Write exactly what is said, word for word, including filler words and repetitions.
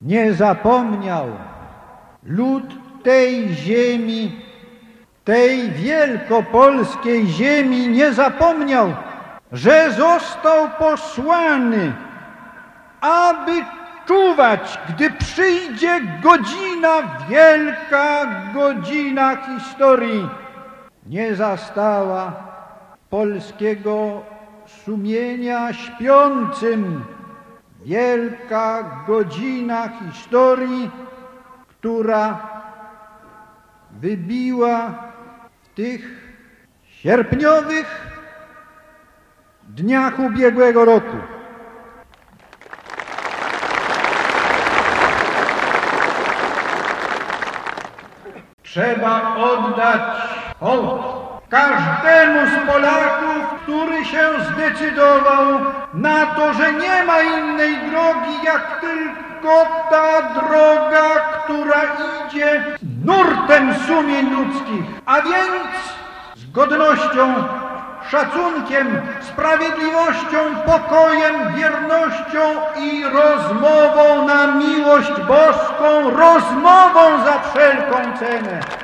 nie zapomniał lud tej ziemi, tej wielkopolskiej ziemi, nie zapomniał, że został posłany, aby czuwać, gdy przyjdzie godzina, wielka godzina historii. Nie zastała polskiego sumienia śpiącym wielka godzina historii, która wybiła w tych sierpniowych dniach ubiegłego roku. Trzeba oddać hołd każdemu z Polaków, który się zdecydował na to, że nie ma innej drogi, jak tylko ta droga, która idzie nurtem sumień ludzkich, a więc z godnością, szacunkiem, sprawiedliwością, pokojem, wiernością i rozmową na miłość boską, rozmową za wszelką cenę.